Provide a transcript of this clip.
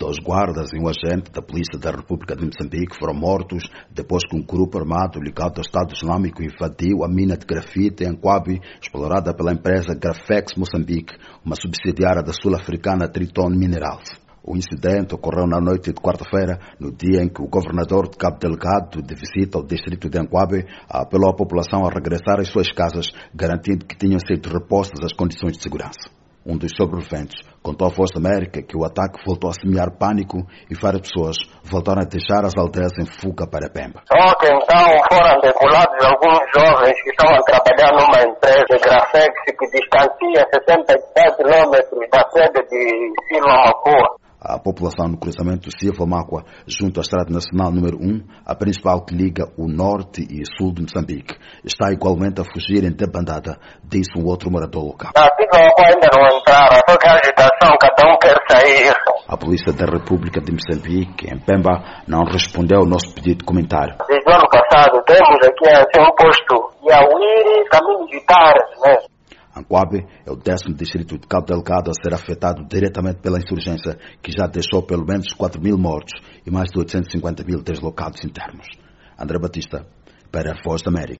Dois guardas e um agente da Polícia da República de Moçambique foram mortos depois que um grupo armado ligado ao Estado Islâmico invadiu a mina de grafite em Anquabe, explorada pela empresa Grafex Moçambique, uma subsidiária da sul-africana Triton Minerals. O incidente ocorreu na noite de quarta-feira, no dia em que o governador de Cabo Delgado, de visita ao distrito de Anquabe, apelou à população a regressar às suas casas, garantindo que tinham sido repostas as condições de segurança. Um dos sobreviventes contou à Voz da América que o ataque voltou a semear pânico e várias pessoas voltaram a deixar as aldeias em fuga para Pemba. Ontem, então, foram decolados alguns jovens que estavam trabalhando numa empresa de Grafex que distancia 64 quilômetros da sede de Silva-Macua. A população no cruzamento Silva-Macua, junto à Estrada Nacional número 1, a principal que liga o norte e sul de Moçambique, está igualmente a fugir em debandada, disse um outro morador local. A Silva-Macua ainda não entraram, porque a agitação, cada um quer sair. A Polícia da República de Moçambique, em Pemba, não respondeu ao nosso pedido de comentário. Desde o ano passado, temos aqui um posto Iauiri, caminho de Taras, né? Anquabe é o 10º distrito de Cabo Delgado a ser afetado diretamente pela insurgência, que já deixou pelo menos 4.000 mortos e mais de 850.000 deslocados internos. André Batista, para a Voz da América.